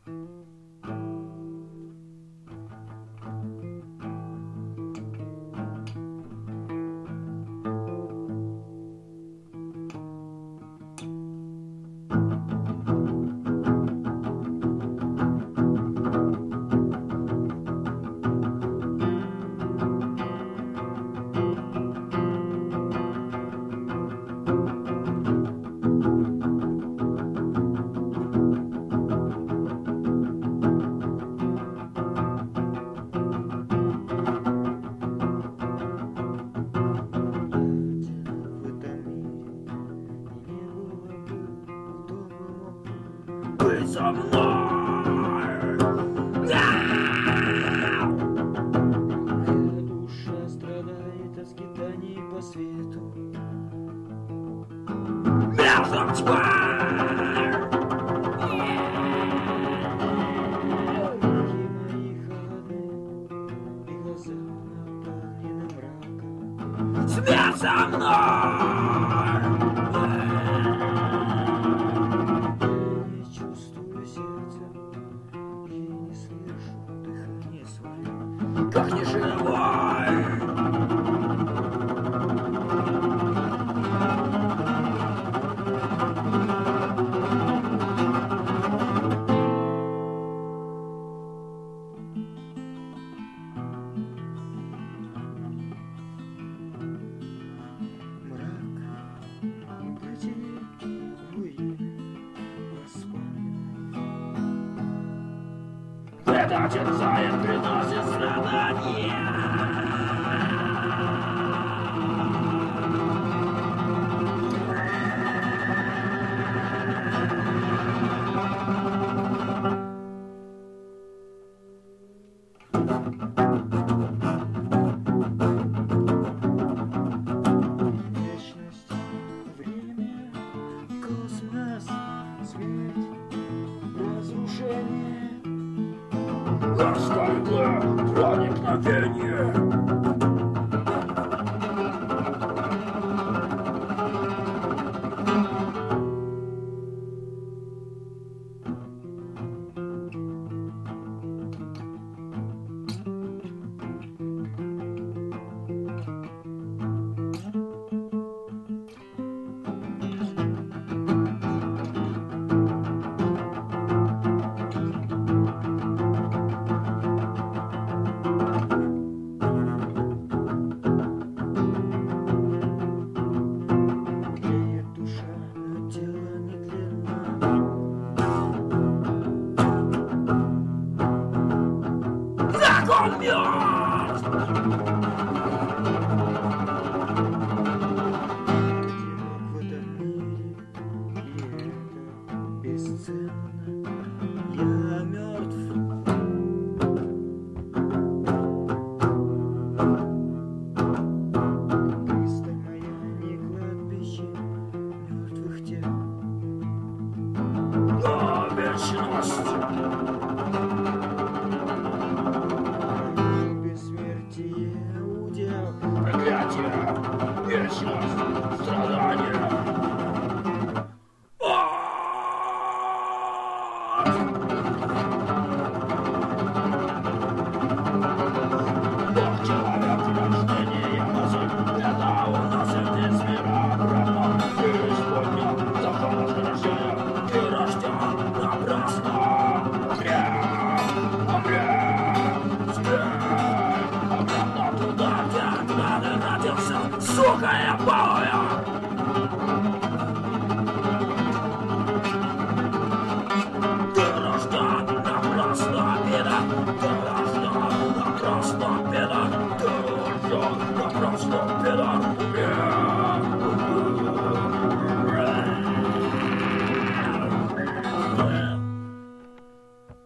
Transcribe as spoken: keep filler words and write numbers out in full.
Быть со мной. Моя душа страдает от скитаний по свету. Между тьмой. Руки мои холодны, и глаза наполнены мраком. Смерть со мной. Не чувствую сердца и не слышу дыхания свое. Как не живой. Это терзает, приносит страдания. Вечность, время, космос, смерть, разрушение. Горское проникновение. Тлеет душа, но тело нетленно. Закон мертв. Одинок в этом мире, и это бесценно. Я мертв. Пристань моя не кладбище мертвых тел. О, вечность. Бессмертие удел. Проклятие. Вечность. Страдания. Бог человек рождения мысль. Это уносит из мира обратно. Преисподня. Закон воскрешения. Ты рожден напрасно. Грех. Грех. Смерть. Обратно туда, где ты родился. Сука ебалая. Ты рожден напрасно, беда. Ты рожден напрасно, беда. Ты рожден напрасно, беда.